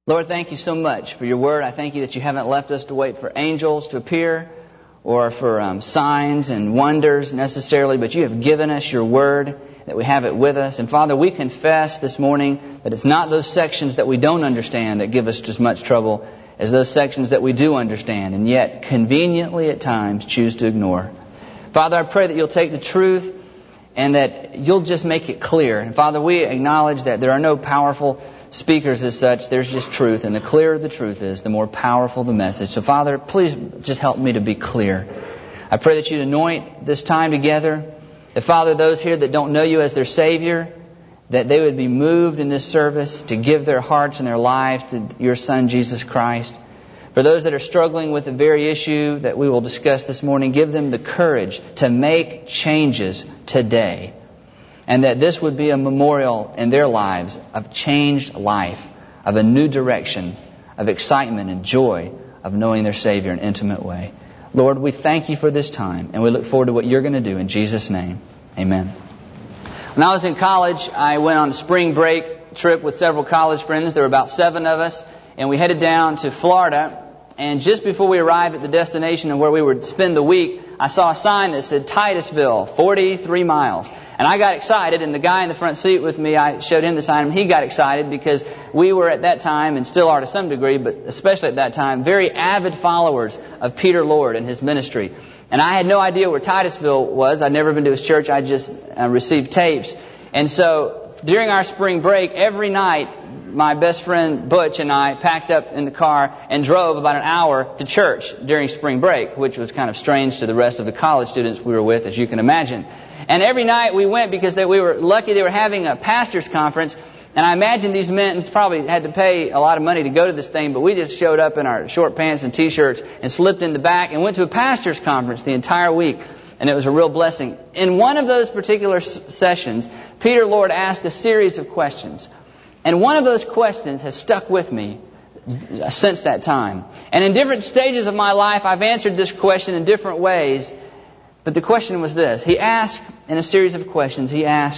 Lord, thank you so much for your word. I thank you that you haven't left us to wait for angels to appear or for signs and wonders necessarily, but you have given us your word, that we have it with us. And Father, we confess this morning that it's not those sections that we don't understand that give us just much trouble as those sections that we do understand and yet conveniently at times choose to ignore. Father, I pray that you'll take the truth and that you'll just make it clear. And Father, we acknowledge that there are no powerful speakers as such. There's just truth. And the clearer the truth is, the more powerful the message. So Father, please just help me to be clear. I pray that you'd anoint this time together. That Father, those here that don't know you as their Savior, that they would be moved in this service to give their hearts and their lives to your Son, Jesus Christ. For those that are struggling with the very issue that we will discuss this morning, give them the courage to make changes today. And that this would be a memorial in their lives of changed life, of a new direction, of excitement and joy of knowing their Savior in an intimate way. Lord, we thank you for this time, and we look forward to what you're going to do in Jesus' name. Amen. When I was in college, I went on a spring break trip with several college friends. There were about 7 of us, and we headed down to Florida. And just before we arrived at the destination and where we would spend the week, I saw a sign that said Titusville, 43 miles. And I got excited, and the guy in the front seat with me, I showed him the sign, and he got excited because we were at that time, and still are to some degree, but especially at that time, very avid followers of Peter Lord and his ministry. And I had no idea where Titusville was. I'd never been to his church. I just received tapes. And so during our spring break, every night, my best friend Butch and I packed up in the car and drove about an hour to church during spring break, which was kind of strange to the rest of the college students we were with, as you can imagine. And every night we went because we were lucky they were having a pastor's conference. And I imagine these men probably had to pay a lot of money to go to this thing, but we just showed up in our short pants and T-shirts and slipped in the back and went to a pastor's conference the entire week. And it was a real blessing. In one of those particular sessions, Peter Lord asked a series of questions. And one of those questions has stuck with me since that time. And in different stages of my life, I've answered this question in different ways. But the question was this. He asked, in a series of questions, he asked,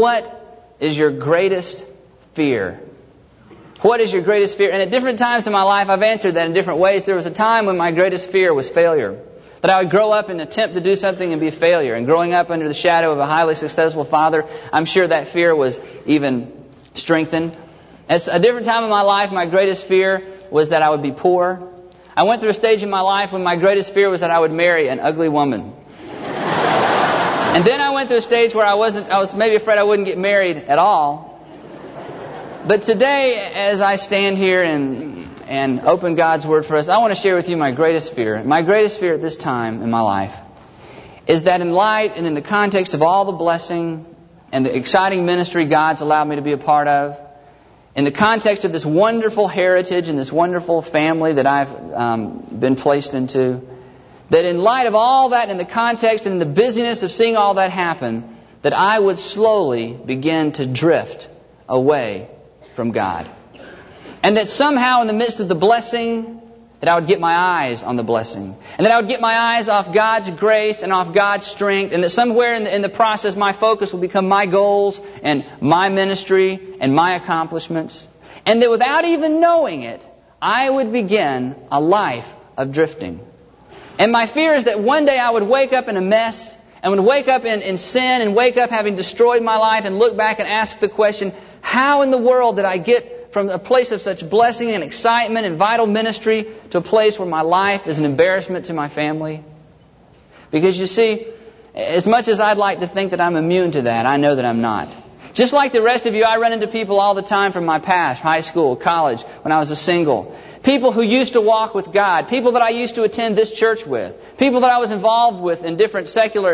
what is your greatest fear? What is your greatest fear? And at different times in my life, I've answered that in different ways. There was a time when my greatest fear was failure. That I would grow up and attempt to do something and be a failure. And growing up under the shadow of a highly successful father, I'm sure that fear was even strengthened. At a different time in my life, my greatest fear was that I would be poor. I went through a stage in my life when my greatest fear was that I would marry an ugly woman. And then I went through a stage where I was maybe afraid I wouldn't get married at all. But today, as I stand here and open God's Word for us, I want to share with you my greatest fear. My greatest fear at this time in my life is that in light and in the context of all the blessing and the exciting ministry God's allowed me to be a part of, in the context of this wonderful heritage and this wonderful family that I've been placed into, that in light of all that, in the context and in the busyness of seeing all that happen, that I would slowly begin to drift away from God. And that somehow in the midst of the blessing, that I would get my eyes on the blessing. And that I would get my eyes off God's grace and off God's strength. And that somewhere in the process, my focus will become my goals and my ministry and my accomplishments. And that without even knowing it, I would begin a life of drifting. And my fear is that one day I would wake up in a mess, and would wake up in sin, and wake up having destroyed my life, and look back and ask the question, how in the world did I get from a place of such blessing and excitement and vital ministry to a place where my life is an embarrassment to my family? Because you see, as much as I'd like to think that I'm immune to that, I know that I'm not. Just like the rest of you, I run into people all the time from my past, high school, college, when I was a single. People who used to walk with God. People that I used to attend this church with. People that I was involved with in different secular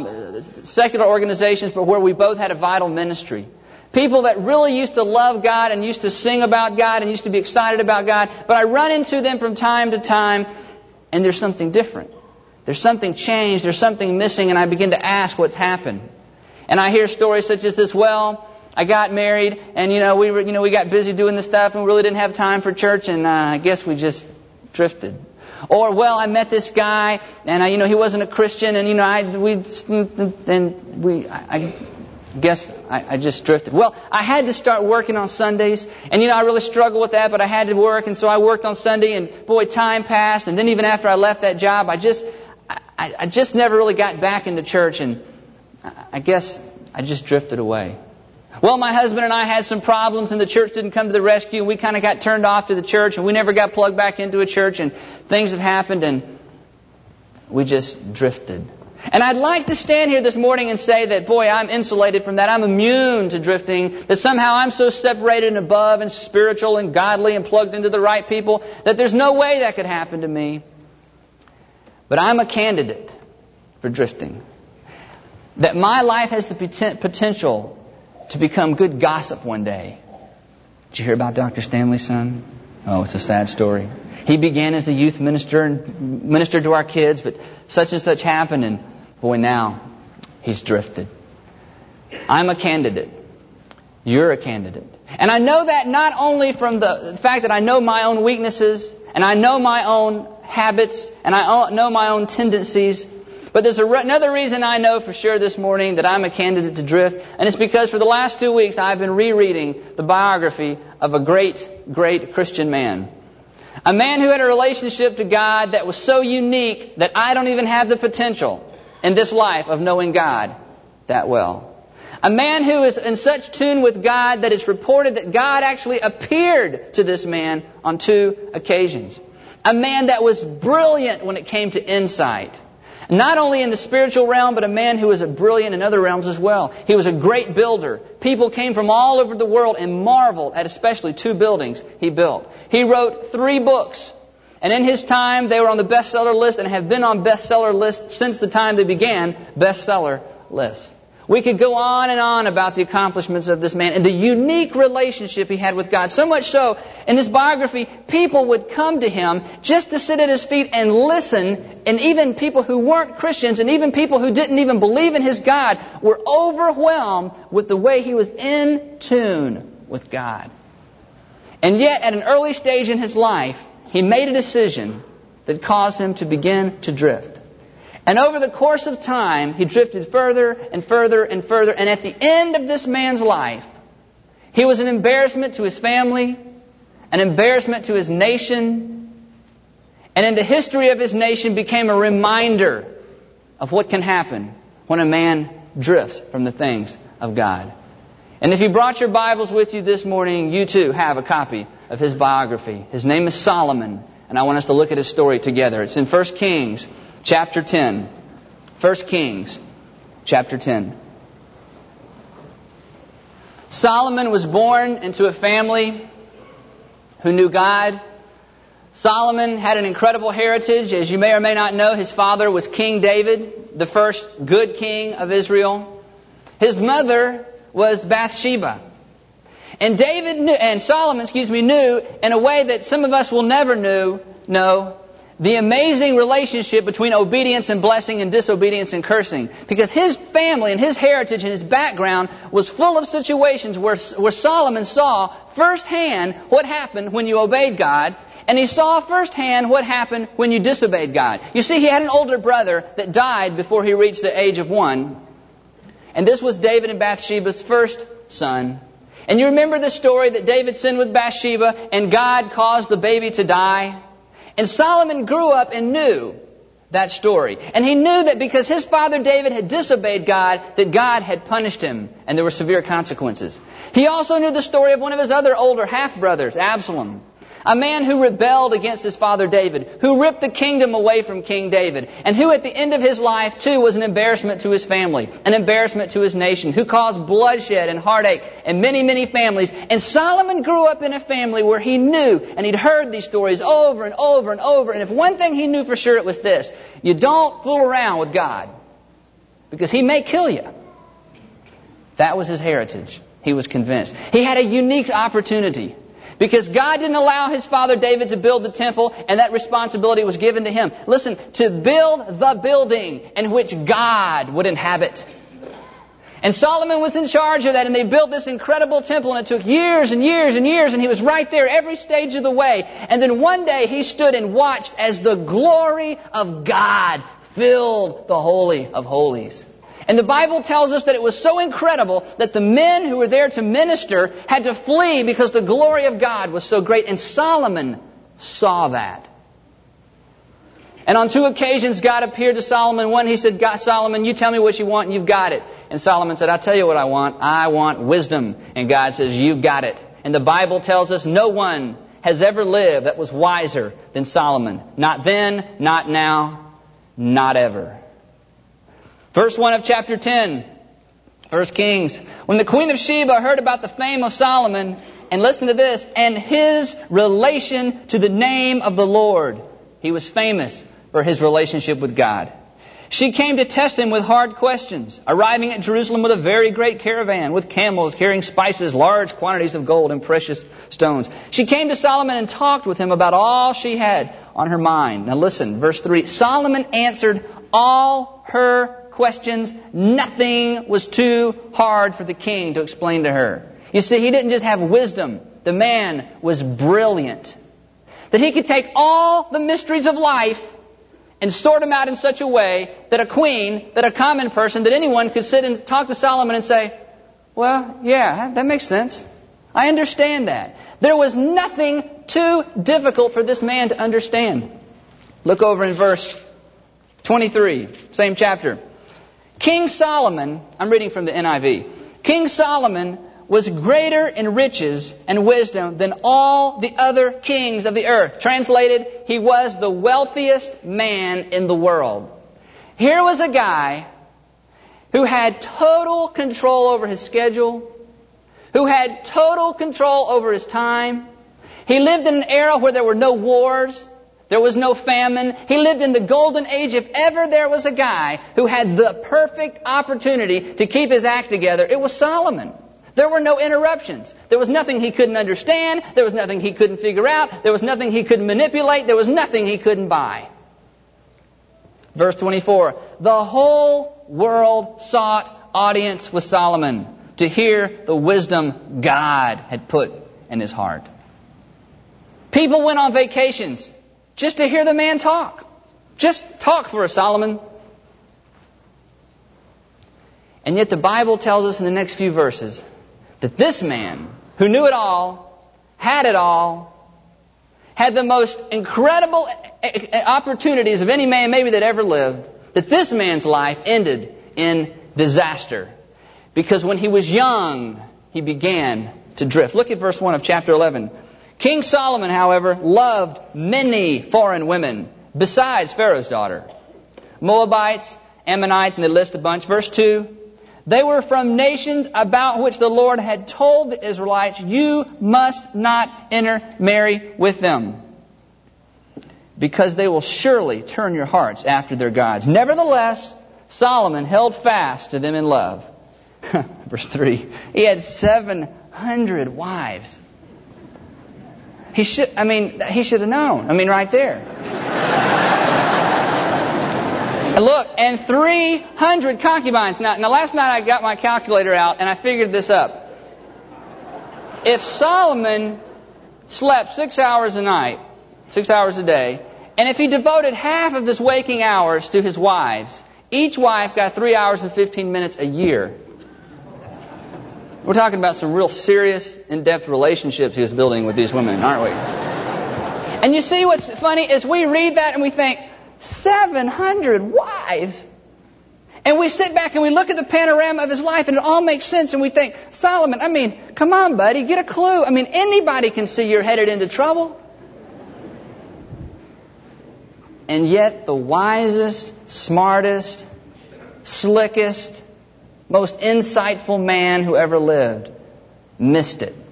organizations, but where we both had a vital ministry. People that really used to love God and used to sing about God and used to be excited about God. But I run into them from time to time, and there's something different. There's something changed. There's something missing, and I begin to ask what's happened. And I hear stories such as this, well, I got married, and we got busy doing this stuff, and we really didn't have time for church, and I guess we just drifted. Or, well, I met this guy, and he wasn't a Christian, and guess I just drifted. Well, I had to start working on Sundays. And, I really struggled with that, but I had to work. And so I worked on Sunday, and boy, time passed. And then even after I left that job, I just never really got back into church. And I guess I just drifted away. Well, my husband and I had some problems, and the church didn't come to the rescue. And we kind of got turned off to the church, and we never got plugged back into a church. And things have happened, and we just drifted. And I'd like to stand here this morning and say that, boy, I'm insulated from that. I'm immune to drifting. That somehow I'm so separated and above and spiritual and godly and plugged into the right people that there's no way that could happen to me. But I'm a candidate for drifting. That my life has the potential to become good gossip one day. Did you hear about Dr. Stanley's son? Oh, it's a sad story. He began as the youth minister and ministered to our kids, but such and such happened, and boy, now he's drifted. I'm a candidate. You're a candidate. And I know that not only from the fact that I know my own weaknesses, and I know my own habits, and I know my own tendencies, but there's another reason I know for sure this morning that I'm a candidate to drift, and it's because for the last 2 weeks I've been rereading the biography of a great, great Christian man. A man who had a relationship to God that was so unique that I don't even have the potential in this life of knowing God that well. A man who is in such tune with God that it's reported that God actually appeared to this man on 2 occasions. A man that was brilliant when it came to insight. Not only in the spiritual realm, but a man who was brilliant in other realms as well. He was a great builder. People came from all over the world and marveled at especially 2 buildings he built. He wrote 3 books. And in his time, they were on the bestseller list and have been on bestseller lists since the time they began bestseller lists. We could go on and on about the accomplishments of this man and the unique relationship he had with God. So much so, in his biography, people would come to him just to sit at his feet and listen. And even people who weren't Christians and even people who didn't even believe in his God were overwhelmed with the way he was in tune with God. And yet, at an early stage in his life, he made a decision that caused him to begin to drift. And over the course of time, he drifted further and further and further. And at the end of this man's life, he was an embarrassment to his family, an embarrassment to his nation, and in the history of his nation became a reminder of what can happen when a man drifts from the things of God. And if you brought your Bibles with you this morning, you too have a copy of his biography. His name is Solomon, and I want us to look at his story together. It's in 1 Kings chapter 10. 1 Kings chapter 10. Solomon was born into a family who knew God. Solomon had an incredible heritage. As you may or may not know, his father was King David, the first good king of Israel. His mother was Bathsheba. And Solomon knew in a way that some of us will never know the amazing relationship between obedience and blessing and disobedience and cursing. Because his family and his heritage and his background was full of situations where Solomon saw firsthand what happened when you obeyed God, and he saw firsthand what happened when you disobeyed God. You see, he had an older brother that died before he reached the age of 1. And this was David and Bathsheba's first son. And you remember the story that David sinned with Bathsheba and God caused the baby to die? And Solomon grew up and knew that story. And he knew that because his father David had disobeyed God, that God had punished him and there were severe consequences. He also knew the story of one of his other older half-brothers, Absalom. A man who rebelled against his father David, who ripped the kingdom away from King David, and who at the end of his life too was an embarrassment to his family, an embarrassment to his nation, who caused bloodshed and heartache in many, many families. And Solomon grew up in a family where he knew, and he'd heard these stories over and over and over. And if one thing he knew for sure, it was this: you don't fool around with God, because He may kill you. That was his heritage. He was convinced. He had a unique opportunity. Because God didn't allow his father David to build the temple, and that responsibility was given to him. Listen, to build the building in which God would inhabit. And Solomon was in charge of that, and they built this incredible temple, and it took years and years and years, and he was right there every stage of the way. And then one day he stood and watched as the glory of God filled the Holy of Holies. And the Bible tells us that it was so incredible that the men who were there to minister had to flee because the glory of God was so great. And Solomon saw that. And on 2 occasions, God appeared to Solomon. One, he said, God, Solomon, you tell me what you want and you've got it. And Solomon said, I'll tell you what I want. I want wisdom. And God says, you've got it. And the Bible tells us no one has ever lived that was wiser than Solomon. Not then, not now, not ever. Verse 1 of chapter 10, 1 Kings. When the Queen of Sheba heard about the fame of Solomon, and listen to this, and his relation to the name of the Lord. He was famous for his relationship with God. She came to test him with hard questions, arriving at Jerusalem with a very great caravan, with camels carrying spices, large quantities of gold and precious stones. She came to Solomon and talked with him about all she had on her mind. Now listen, verse 3. Solomon answered all her questions. Nothing was too hard for the king to explain to her. You see, he didn't just have wisdom. The man was brilliant. That he could take all the mysteries of life and sort them out in such a way that a queen, that a common person, that anyone could sit and talk to Solomon and say, well, yeah, that makes sense. I understand that. There was nothing too difficult for this man to understand. Look over in verse 23, same chapter. King Solomon, I'm reading from the NIV. King Solomon was greater in riches and wisdom than all the other kings of the earth. Translated, he was the wealthiest man in the world. Here was a guy who had total control over his schedule, who had total control over his time. He lived in an era where there were no wars, there was no famine. He lived in the golden age. If ever there was a guy who had the perfect opportunity to keep his act together, it was Solomon. There were no interruptions. There was nothing he couldn't understand. There was nothing he couldn't figure out. There was nothing he couldn't manipulate. There was nothing he couldn't buy. Verse 24. The whole world sought audience with Solomon to hear the wisdom God had put in his heart. People went on vacations just to hear the man talk. Just talk for us, Solomon. And yet the Bible tells us in the next few verses that this man, who knew it all, had the most incredible opportunities of any man maybe that ever lived, that this man's life ended in disaster. Because when he was young, he began to drift. Look at verse 1 of chapter 11. King Solomon, however, loved many foreign women besides Pharaoh's daughter. Moabites, Ammonites, and they list a bunch. Verse 2. They were from nations about which the Lord had told the Israelites, you must not intermarry with them, because they will surely turn your hearts after their gods. Nevertheless, Solomon held fast to them in love. Verse 3. He had 700 wives. He should have known. Right there. And look, and 300 concubines. Now, last night I got my calculator out and I figured this up. If Solomon slept 6 hours a night, 6 hours a day, and if he devoted half of his waking hours to his wives, each wife got 3 hours and 15 minutes a year. We're talking about some real serious, in-depth relationships he was building with these women, aren't we? And you see what's funny is we read that and we think, 700 wives. And we sit back and we look at the panorama of his life and it all makes sense. And we think, Solomon, come on, buddy, get a clue. Anybody can see you're headed into trouble. And yet the wisest, smartest, slickest, most insightful man who ever lived missed it.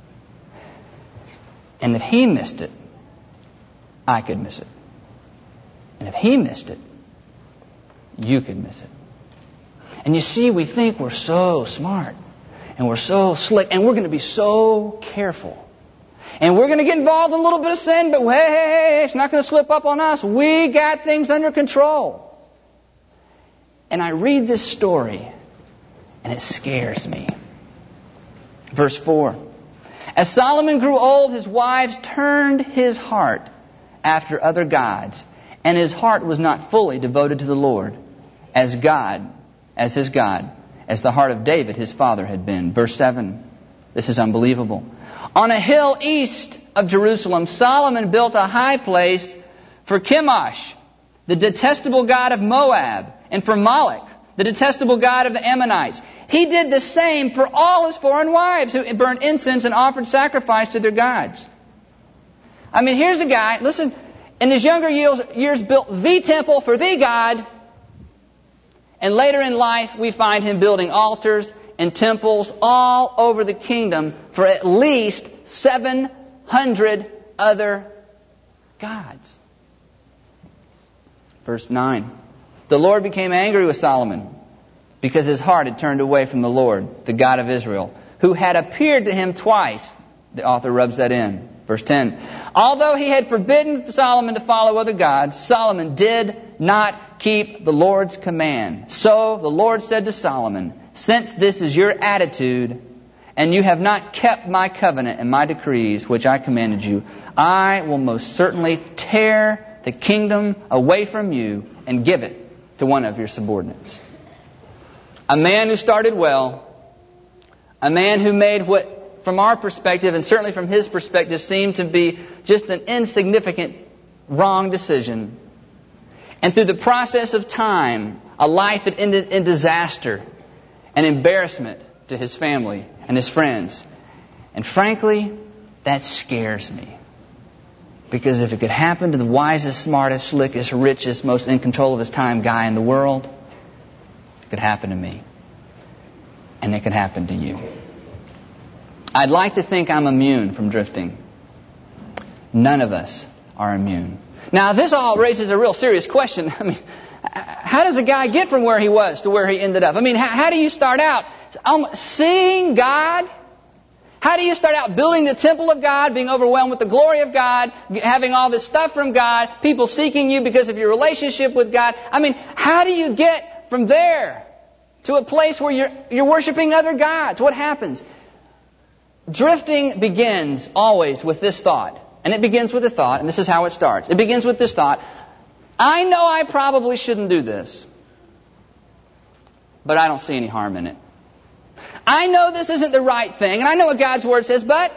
And if he missed it, I could miss it. And if he missed it, you could miss it. And you see, we think we're so smart and we're so slick and we're going to be so careful. And we're going to get involved in a little bit of sin, but hey, it's not going to slip up on us. We got things under control. And I read this story and it scares me. Verse 4. As Solomon grew old, his wives turned his heart after other gods, and his heart was not fully devoted to the Lord as as his God, as the heart of David, his father, had been. Verse 7. This is unbelievable. On a hill east of Jerusalem, Solomon built a high place for Chemosh, the detestable god of Moab, and for Moloch, the detestable god of the Ammonites. He did the same for all his foreign wives who burned incense and offered sacrifice to their gods. I mean, here's a guy, listen, in his younger years built the temple for the God, and later in life we find him building altars and temples all over the kingdom for at least 700 other gods. Verse 9. The Lord became angry with Solomon because his heart had turned away from the Lord, the God of Israel, who had appeared to him twice. The author rubs that in. Verse 10. Although he had forbidden Solomon to follow other gods, Solomon did not keep the Lord's command. So the Lord said to Solomon, since this is your attitude, and you have not kept my covenant and my decrees, which I commanded you, I will most certainly tear the kingdom away from you and give it to one of your subordinates. A man who started well, a man who made what, from our perspective, and certainly from his perspective, seemed to be just an insignificant, wrong decision. And through the process of time, a life that ended in disaster and embarrassment to his family and his friends. And frankly, that scares me. Because if it could happen to the wisest, smartest, slickest, richest, most in control of his time guy in the world, it could happen to me. And it could happen to you. I'd like to think I'm immune from drifting. None of us are immune. Now, this all raises a real serious question. I mean, how does a guy get from where he was to where he ended up? I mean, how do you start out seeing God? How do you start out building the temple of God, being overwhelmed with the glory of God, having all this stuff from God, people seeking you because of your relationship with God? I mean, how do you get from there to a place where you're worshiping other gods? What happens? Drifting begins always with this thought. And it begins with a thought, and this is how it starts. It begins with this thought. I know I probably shouldn't do this, but I don't see any harm in it. I know this isn't the right thing, and I know what God's Word says, but,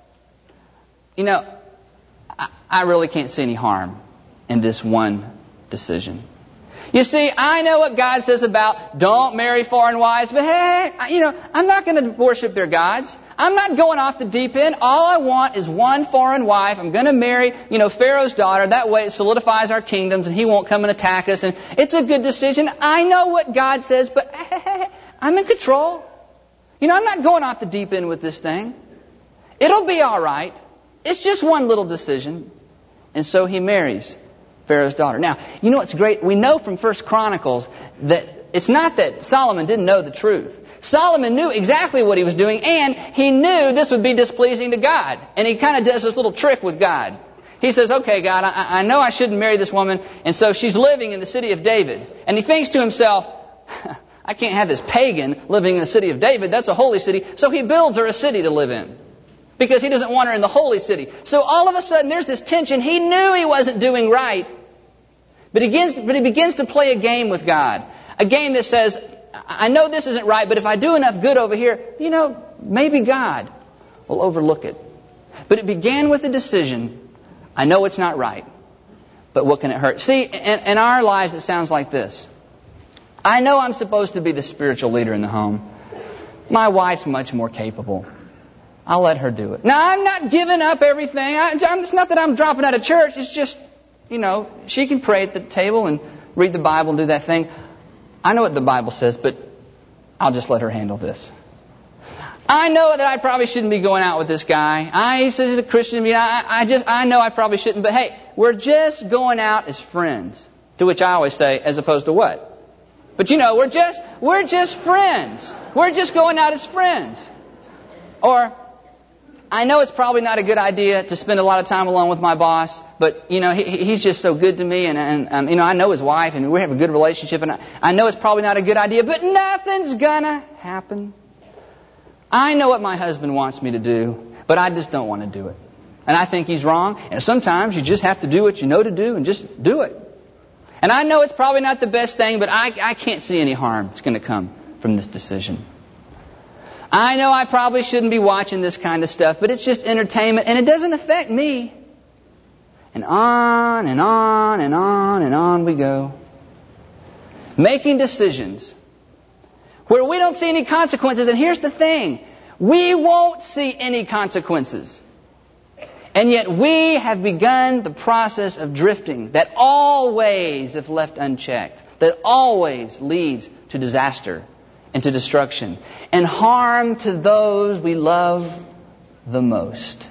I really can't see any harm in this one decision. You see, I know what God says about don't marry foreign wives, but hey, I'm not going to worship their gods. I'm not going off the deep end. All I want is one foreign wife. I'm going to marry, Pharaoh's daughter. That way it solidifies our kingdoms and he won't come and attack us. And it's a good decision. I know what God says, but hey, I'm in control. I'm not going off the deep end with this thing. It'll be all right. It's just one little decision. And so he marries Pharaoh's daughter. Now, what's great? We know from 1 Chronicles that it's not that Solomon didn't know the truth. Solomon knew exactly what he was doing, and he knew this would be displeasing to God. And he kind of does this little trick with God. He says, okay, God, I know I shouldn't marry this woman, and so she's living in the city of David. And he thinks to himself, I can't have this pagan living in the city of David. That's a holy city. So he builds her a city to live in, because he doesn't want her in the holy city. So all of a sudden, there's this tension. He knew he wasn't doing right, but he begins to play a game with God. A game that says, I know this isn't right, but if I do enough good over here, maybe God will overlook it. But it began with a decision. I know it's not right, but what can it hurt? See, in our lives it sounds like this. I know I'm supposed to be the spiritual leader in the home. My wife's much more capable. I'll let her do it. Now, I'm not giving up everything. It's not that I'm dropping out of church. It's just, she can pray at the table and read the Bible and do that thing. I know what the Bible says, but I'll just let her handle this. I know that I probably shouldn't be going out with this guy. He says he's a Christian. I know I probably shouldn't. But hey, we're just going out as friends. To which I always say, as opposed to what? But we're just friends. We're just going out as friends. Or, I know it's probably not a good idea to spend a lot of time alone with my boss, but, he's just so good to me, and I know his wife, and we have a good relationship, and I know it's probably not a good idea, but nothing's gonna happen. I know what my husband wants me to do, but I just don't want to do it. And I think he's wrong, and sometimes you just have to do what you know to do and just do it. And I know it's probably not the best thing, but I can't see any harm that's going to come from this decision. I know I probably shouldn't be watching this kind of stuff, but it's just entertainment, and it doesn't affect me. And on and on and on and on we go. Making decisions where we don't see any consequences. And here's the thing. We won't see any consequences. And yet we have begun the process of drifting that always, if left unchecked, that always leads to disaster and to destruction and harm to those we love the most.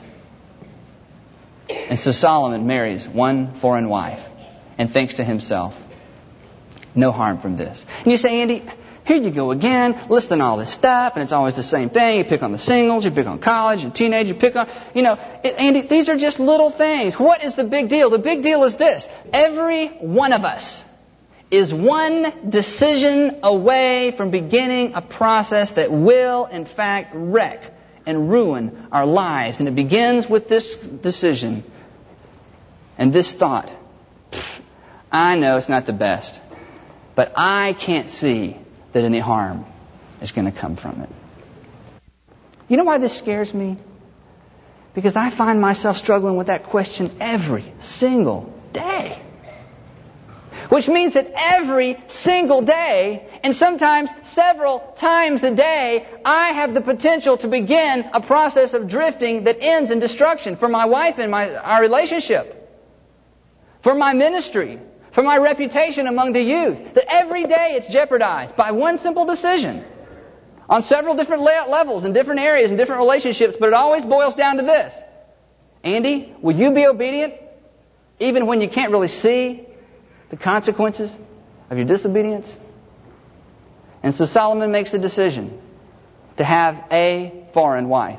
And so Solomon marries one foreign wife and thinks to himself, no harm from this. And you say, Andy, here you go again, listing all this stuff, and it's always the same thing. You pick on the singles, you pick on college and teenage, you pick on, Andy, these are just little things. What is the big deal? The big deal is this. Every one of us is one decision away from beginning a process that will, in fact, wreck and ruin our lives. And it begins with this decision and this thought. I know it's not the best, but I can't see that any harm is going to come from it. You know why this scares me? Because I find myself struggling with that question every single day. Which means that every single day, and sometimes several times a day, I have the potential to begin a process of drifting that ends in destruction for my wife and our relationship, for my ministry, for my reputation among the youth. That every day it's jeopardized by one simple decision on several different levels in different areas and different relationships, but it always boils down to this. Andy, will you be obedient even when you can't really see the consequences of your disobedience? And so Solomon makes the decision to have a foreign wife.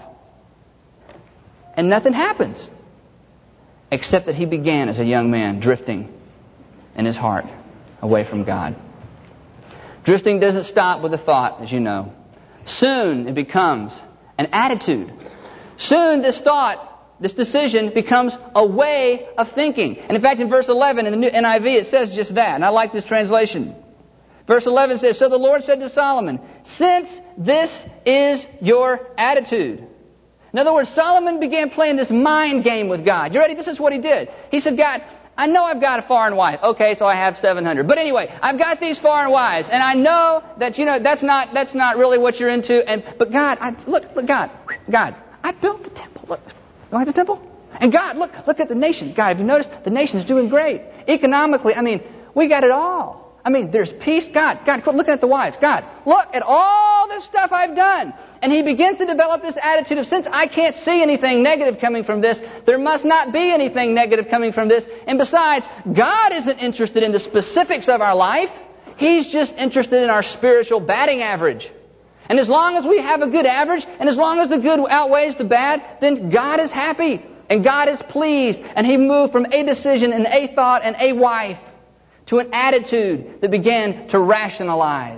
And nothing happens except that he began as a young man drifting in his heart away from God. Drifting doesn't stop with a thought, as you know. Soon it becomes an attitude. Soon this thought, this decision becomes a way of thinking. And in fact, in verse 11 in the new NIV, it says just that. And I like this translation. Verse 11 says, so the Lord said to Solomon, since this is your attitude. In other words, Solomon began playing this mind game with God. You ready? This is what he did. He said, God, I know I've got a foreign wife. Okay, so I have 700. But anyway, I've got these foreign wives, and I know that that's not really what you're into. But God, God, I built the temple. Look, you like the temple? And God, look at the nation. God, have you noticed the nation's doing great economically? I mean, we got it all. I mean, there's peace. God, quit looking at the wives. God, look at all this stuff I've done. And he begins to develop this attitude of, since I can't see anything negative coming from this, there must not be anything negative coming from this. And besides, God isn't interested in the specifics of our life. He's just interested in our spiritual batting average. And as long as we have a good average, and as long as the good outweighs the bad, then God is happy, and God is pleased. And he moved from a decision and a thought and a wife to an attitude that began to rationalize.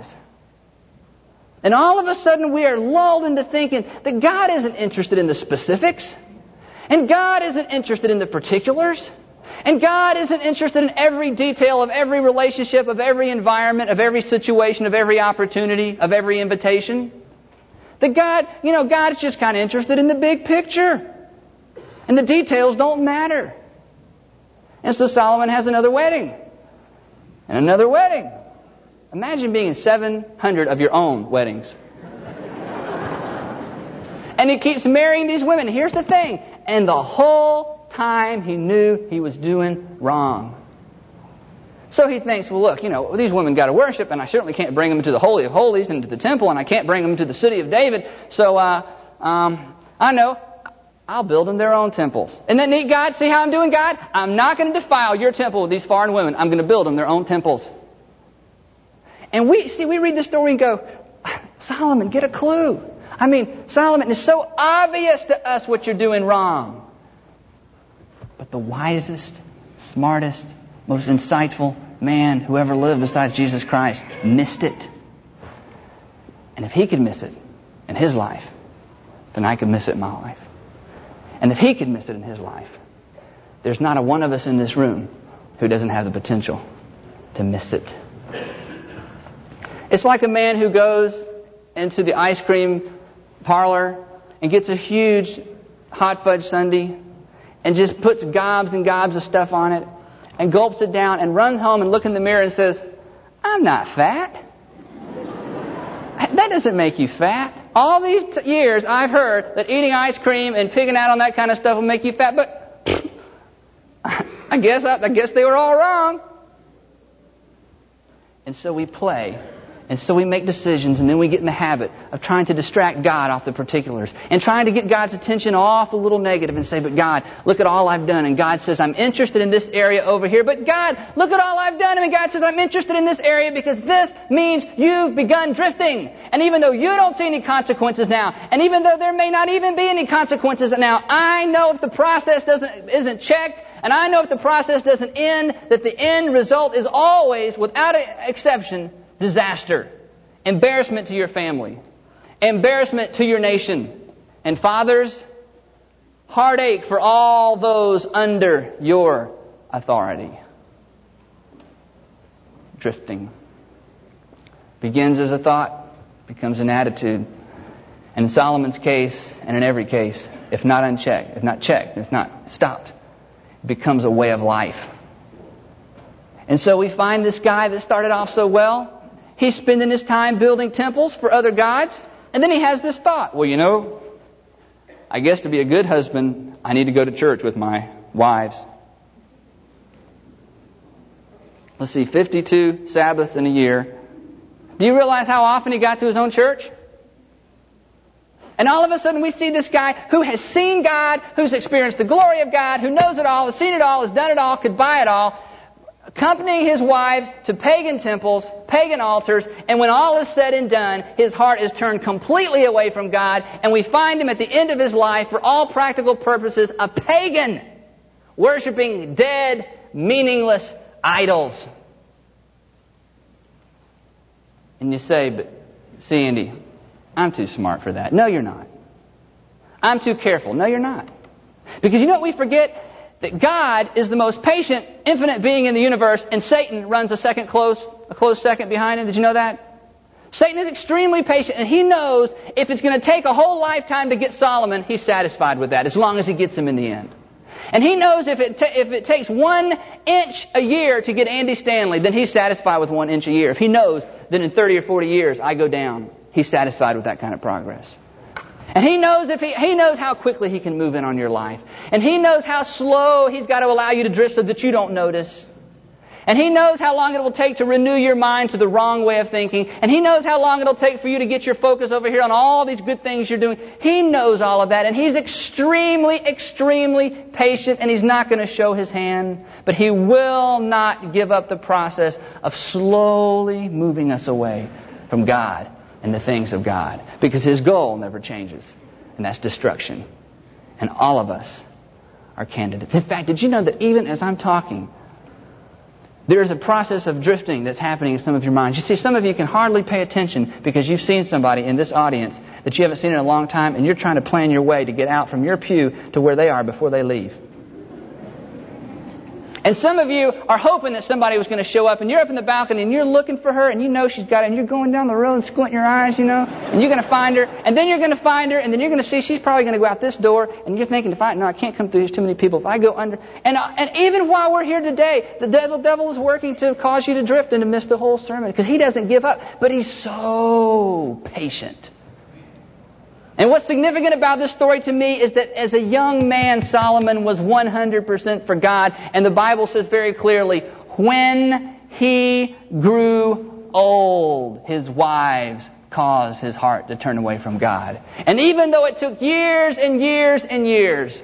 And all of a sudden we are lulled into thinking that God isn't interested in the specifics. And God isn't interested in the particulars. And God isn't interested in every detail of every relationship, of every environment, of every situation, of every opportunity, of every invitation. That God is just kind of interested in the big picture. And the details don't matter. And so Solomon has another wedding. And another wedding. Imagine being in 700 of your own weddings. And he keeps marrying these women. Here's the thing. And the whole time he knew he was doing wrong. So he thinks, well, look, these women got to worship, and I certainly can't bring them to the Holy of Holies and to the temple, and I can't bring them to the city of David. So I know. I'll build them their own temples. Isn't that neat, God? See how I'm doing, God? I'm not going to defile your temple with these foreign women. I'm going to build them their own temples. And we read the story and go, Solomon, get a clue. I mean, Solomon, it's so obvious to us what you're doing wrong. But the wisest, smartest, most insightful man who ever lived besides Jesus Christ missed it. And if he could miss it in his life, then I could miss it in my life. And if he could miss it in his life, there's not a one of us in this room who doesn't have the potential to miss it. It's like a man who goes into the ice cream parlor and gets a huge hot fudge sundae and just puts gobs and gobs of stuff on it and gulps it down and runs home and looks in the mirror and says, I'm not fat. That doesn't make you fat. All these years I've heard that eating ice cream and pigging out on that kind of stuff will make you fat, but I guess they were all wrong. And so we play. And so we make decisions, and then we get in the habit of trying to distract God off the particulars and trying to get God's attention off the little negative and say, but God, look at all I've done. And God says, I'm interested in this area over here. But God, look at all I've done. And God says, I'm interested in this area because this means you've begun drifting. And even though you don't see any consequences now, and even though there may not even be any consequences now, I know if the process isn't checked, and I know if the process doesn't end, that the end result is always, without exception, disaster, embarrassment to your family, embarrassment to your nation, and fathers, heartache for all those under your authority. Drifting begins as a thought, becomes an attitude, and in Solomon's case, and in every case, if not unchecked, if not checked, if not stopped, it becomes a way of life. And so we find this guy that started off so well. He's spending his time building temples for other gods. And then he has this thought. Well, I guess to be a good husband, I need to go to church with my wives. Let's see, 52 Sabbaths in a year. Do you realize how often he got to his own church? And all of a sudden we see this guy who has seen God, who's experienced the glory of God, who knows it all, has seen it all, has done it all, could buy it all, accompanying his wives to pagan temples, pagan altars, and when all is said and done, his heart is turned completely away from God, and we find him at the end of his life, for all practical purposes, a pagan, worshiping dead, meaningless idols. And you say, but see, Andy, I'm too smart for that. No, you're not. I'm too careful. No, you're not. Because you know what we forget? That God is the most patient, infinite being in the universe, and Satan runs a close second behind him. Did you know that? Satan is extremely patient, and he knows if it's going to take a whole lifetime to get Solomon, he's satisfied with that, as long as he gets him in the end. And he knows if it takes 1 inch a year to get Andy Stanley, then he's satisfied with 1 inch a year. If he knows that in 30 or 40 years I go down, he's satisfied with that kind of progress. And he knows he knows how quickly he can move in on your life. And he knows how slow he's got to allow you to drift so that you don't notice. And he knows how long it will take to renew your mind to the wrong way of thinking. And he knows how long it will take for you to get your focus over here on all these good things you're doing. He knows all of that. And he's extremely, extremely patient. And he's not going to show his hand. But he will not give up the process of slowly moving us away from God and the things of God. Because his goal never changes. And that's destruction. And all of us are candidates. In fact, did you know that even as I'm talking, there is a process of drifting that's happening in some of your minds. You see, some of you can hardly pay attention because you've seen somebody in this audience that you haven't seen in a long time, and you're trying to plan your way to get out from your pew to where they are before they leave. And some of you are hoping that somebody was going to show up, and you're up in the balcony, and you're looking for her, and you know she's got it, and you're going down the road and squinting your eyes, and you're going to find her, and then you're going to find her, and then you're going to see she's probably going to go out this door, and you're thinking, no, I can't come through, there's too many people. If I go under, and even while we're here today, the devil is working to cause you to drift and to miss the whole sermon, because he doesn't give up, but he's so patient. And what's significant about this story to me is that as a young man, Solomon was 100% for God. And the Bible says very clearly, when he grew old, his wives caused his heart to turn away from God. And even though it took years and years and years,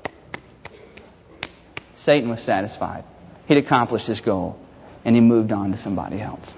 Satan was satisfied. He'd accomplished his goal. And he moved on to somebody else.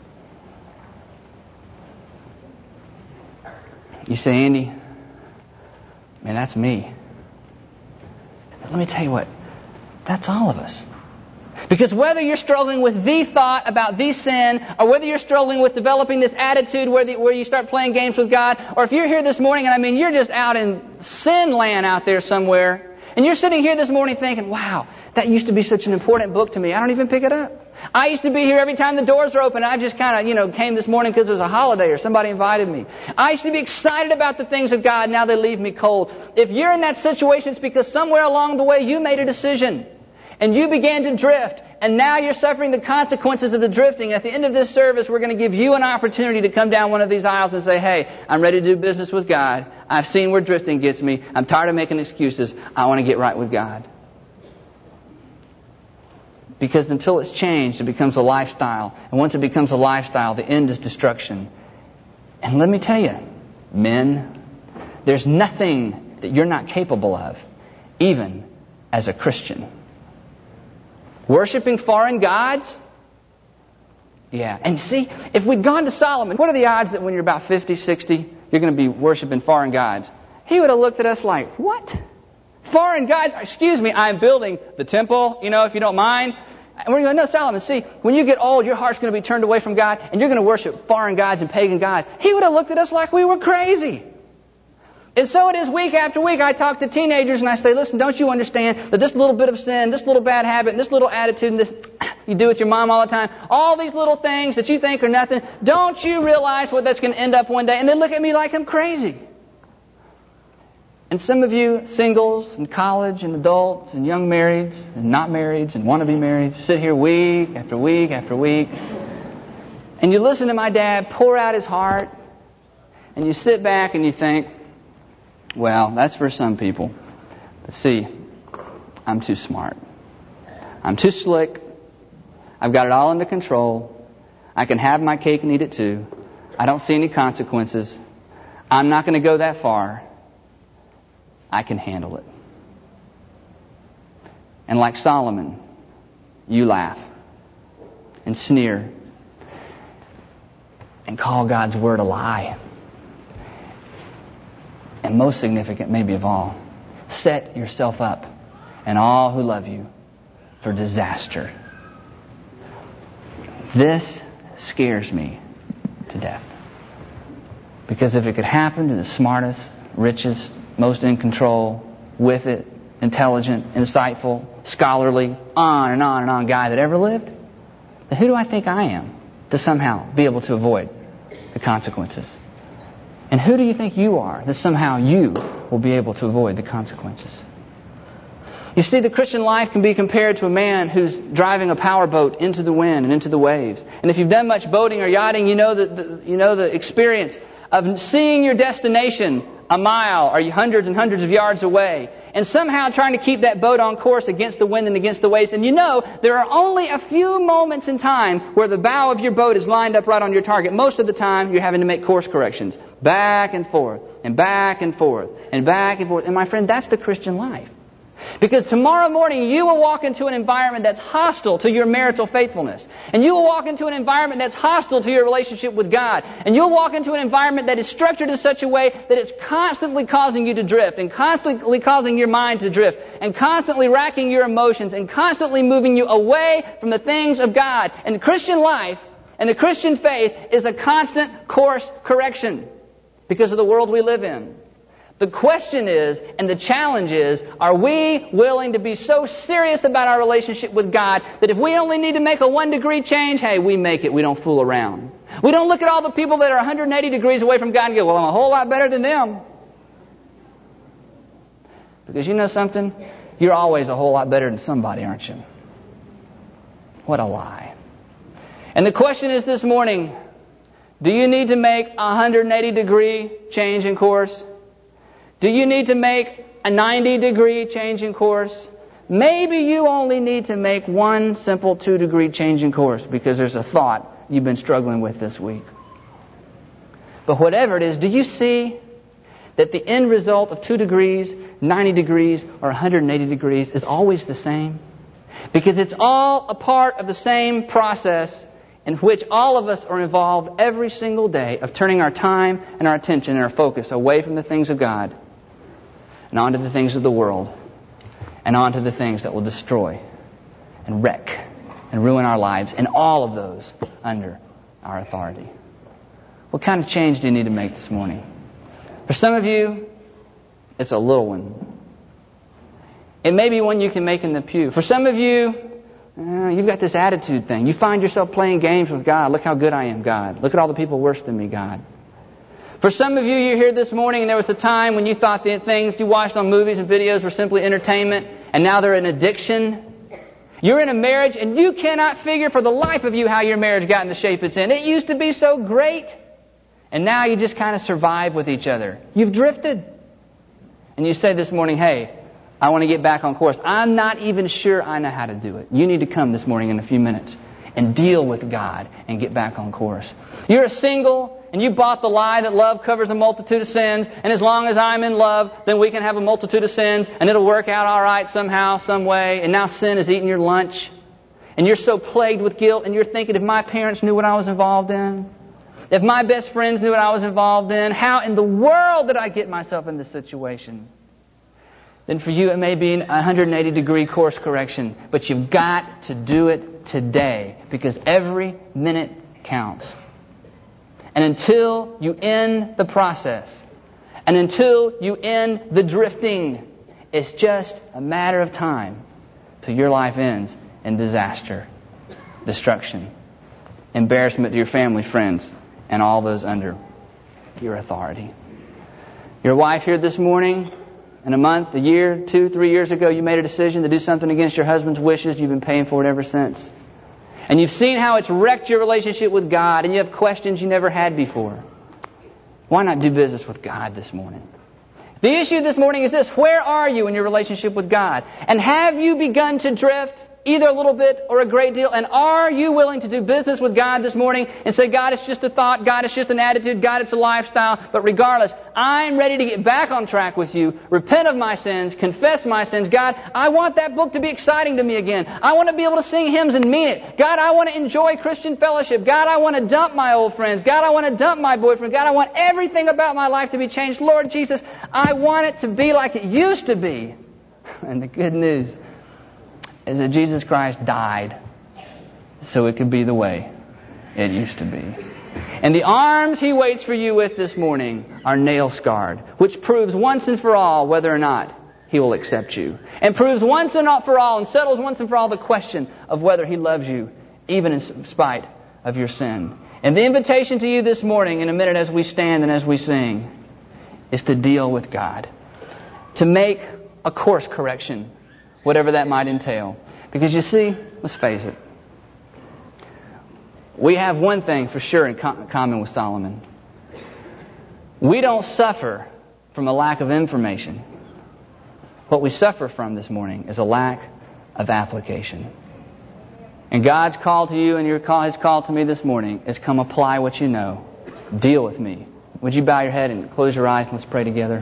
You say, Andy, man, that's me. Let me tell you what, that's all of us. Because whether you're struggling with the thought about the sin, or whether you're struggling with developing this attitude where you start playing games with God, or if you're here this morning and you're just out in sin land out there somewhere, and you're sitting here this morning thinking, wow, that used to be such an important book to me, I don't even pick it up. I used to be here every time the doors were open. I just kind of, came this morning because it was a holiday or somebody invited me. I used to be excited about the things of God. Now they leave me cold. If you're in that situation, it's because somewhere along the way you made a decision and you began to drift. And now you're suffering the consequences of the drifting. At the end of this service, we're going to give you an opportunity to come down one of these aisles and say, hey, I'm ready to do business with God. I've seen where drifting gets me. I'm tired of making excuses. I want to get right with God. Because until it's changed, it becomes a lifestyle. And once it becomes a lifestyle, the end is destruction. And let me tell you, men, there's nothing that you're not capable of, even as a Christian. Worshipping foreign gods? Yeah. And see, if we'd gone to Solomon, what are the odds that when you're about 50, 60, you're going to be worshipping foreign gods? He would have looked at us like, what? Foreign gods? Excuse me, I'm building the temple, if you don't mind. And we're going to go, no, Solomon, see, when you get old, your heart's going to be turned away from God, and you're going to worship foreign gods and pagan gods. He would have looked at us like we were crazy. And so it is week after week. I talk to teenagers and I say, listen, don't you understand that this little bit of sin, this little bad habit, and this little attitude, and this you do with your mom all the time, all these little things that you think are nothing, don't you realize what that's going to end up one day? And they look at me like I'm crazy. And some of you singles and college and adults and young marrieds and not marrieds and want to be married sit here week after week after week. And you listen to my dad pour out his heart and you sit back and you think, well, that's for some people. But see, I'm too smart. I'm too slick. I've got it all under control. I can have my cake and eat it too. I don't see any consequences. I'm not going to go that far. I can handle it. And like Solomon, you laugh and sneer and call God's word a lie. And most significant, maybe of all, set yourself up and all who love you for disaster. This scares me to death. Because if it could happen to the smartest, richest, most in control, with it, intelligent, insightful, scholarly, on and on and on guy that ever lived, then who do I think I am to somehow be able to avoid the consequences? And who do you think you are that somehow you will be able to avoid the consequences? You see, the Christian life can be compared to a man who's driving a powerboat into the wind and into the waves. And if you've done much boating or yachting, you know the experience of seeing your destination a mile or hundreds and hundreds of yards away, and somehow trying to keep that boat on course against the wind and against the waves. And there are only a few moments in time where the bow of your boat is lined up right on your target. Most of the time, you're having to make course corrections. Back and forth, and back and forth, and back and forth. And my friend, that's the Christian life. Because tomorrow morning you will walk into an environment that's hostile to your marital faithfulness. And you will walk into an environment that's hostile to your relationship with God. And you'll walk into an environment that is structured in such a way that it's constantly causing you to drift, and constantly causing your mind to drift, and constantly racking your emotions, and constantly moving you away from the things of God. And the Christian life and the Christian faith is a constant course correction because of the world we live in. The question is, and the challenge is, are we willing to be so serious about our relationship with God that if we only need to make a 1 degree change, hey, we make it. We don't fool around. We don't look at all the people that are 180 degrees away from God and go, well, I'm a whole lot better than them. Because you know something? You're always a whole lot better than somebody, aren't you? What a lie. And the question is this morning, do you need to make a 180 degree change in course? Do you need to make a 90 degree change in course? Maybe you only need to make one simple 2 degree change in course because there's a thought you've been struggling with this week. But whatever it is, do you see that the end result of 2 degrees, 90 degrees, or 180 degrees is always the same? Because it's all a part of the same process in which all of us are involved every single day of turning our time and our attention and our focus away from the things of God and onto the things of the world, and onto the things that will destroy and wreck and ruin our lives, and all of those under our authority. What kind of change do you need to make this morning? For some of you, it's a little one. It may be one you can make in the pew. For some of you, You've got this attitude thing. You find yourself playing games with God. Look how good I am, God. Look at all the people worse than me, God. For some of you, you're here this morning and there was a time when you thought the things you watched on movies and videos were simply entertainment, and now they're an addiction. You're in a marriage and you cannot figure for the life of you how your marriage got in the shape it's in. It used to be so great, and now you just kind of survive with each other. You've drifted. And you say this morning, hey, I want to get back on course. I'm not even sure I know how to do it. You need to come this morning in a few minutes and deal with God and get back on course. You're a single and you bought the lie that love covers a multitude of sins, and as long as I'm in love, then we can have a multitude of sins and it'll work out all right somehow, some way. And now sin is eating your lunch. And you're so plagued with guilt, and you're thinking, if my parents knew what I was involved in, if my best friends knew what I was involved in, how in the world did I get myself in this situation? Then for you it may be a 180-degree course correction, but you've got to do it today, because every minute counts. And until you end the process, and until you end the drifting, it's just a matter of time till your life ends in disaster, destruction, embarrassment to your family, friends, and all those under your authority. Your wife here this morning, in a month, a year, 2, 3 years ago, you made a decision to do something against your husband's wishes. You've been paying for it ever since. And you've seen how it's wrecked your relationship with God, and you have questions you never had before. Why not do business with God this morning? The issue this morning is this: where are you in your relationship with God? And have you begun to drift, either a little bit or a great deal? And are you willing to do business with God this morning and say, God, it's just a thought, God, it's just an attitude, God, it's a lifestyle, but regardless, I'm ready to get back on track with you, repent of my sins, confess my sins. God, I want that book to be exciting to me again. I want to be able to sing hymns and mean it. God, I want to enjoy Christian fellowship. God, I want to dump my old friends. God, I want to dump my boyfriend. God, I want everything about my life to be changed. Lord Jesus, I want it to be like it used to be. And the good news is that Jesus Christ died so it could be the way it used to be. And the arms He waits for you with this morning are nail-scarred, which proves once and for all whether or not He will accept you. And proves once and for all, and settles once and for all the question of whether He loves you, even in spite of your sin. And the invitation to you this morning, in a minute as we stand and as we sing, is to deal with God. To make a course correction, whatever that might entail. Because you see, let's face it, we have one thing for sure in common with Solomon. We don't suffer from a lack of information. What we suffer from this morning is a lack of application. And God's call to you and His call to me this morning is, come apply what you know. Deal with me. Would you bow your head and close your eyes and let's pray together?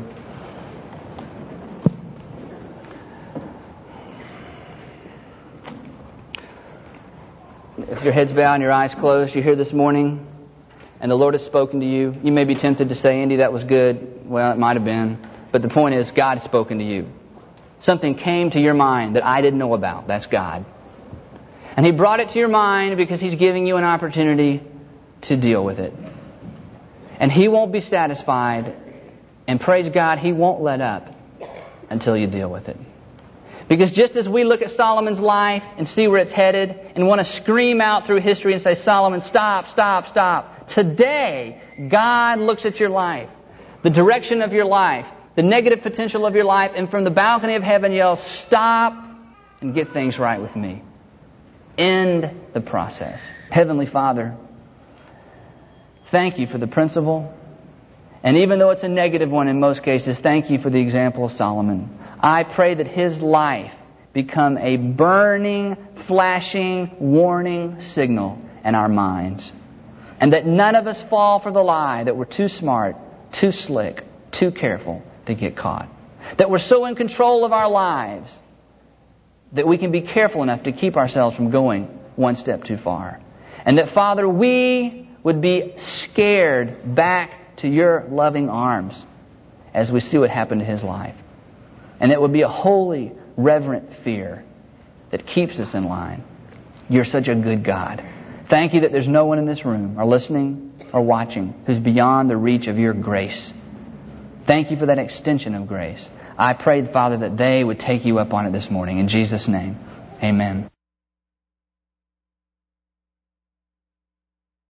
If your head's bowed and your eyes closed, you're here this morning and the Lord has spoken to you. You may be tempted to say, Andy, that was good. Well, it might have been. But the point is, God has spoken to you. Something came to your mind that I didn't know about. That's God. And He brought it to your mind because He's giving you an opportunity to deal with it. And He won't be satisfied. And praise God, He won't let up until you deal with it. Because just as we look at Solomon's life and see where it's headed and want to scream out through history and say, Solomon, stop, stop, stop. Today, God looks at your life, the direction of your life, the negative potential of your life, and from the balcony of heaven yells, stop and get things right with me. End the process. Heavenly Father, thank You for the principle. And even though it's a negative one in most cases, thank You for the example of Solomon. I pray that his life become a burning, flashing, warning signal in our minds. And that none of us fall for the lie that we're too smart, too slick, too careful to get caught. That we're so in control of our lives that we can be careful enough to keep ourselves from going one step too far. And that, Father, we would be scared back to Your loving arms as we see what happened to his life. And it would be a holy, reverent fear that keeps us in line. You're such a good God. Thank You that there's no one in this room, or listening, or watching, who's beyond the reach of Your grace. Thank You for that extension of grace. I prayed, Father, that they would take You up on it this morning. In Jesus' name, amen.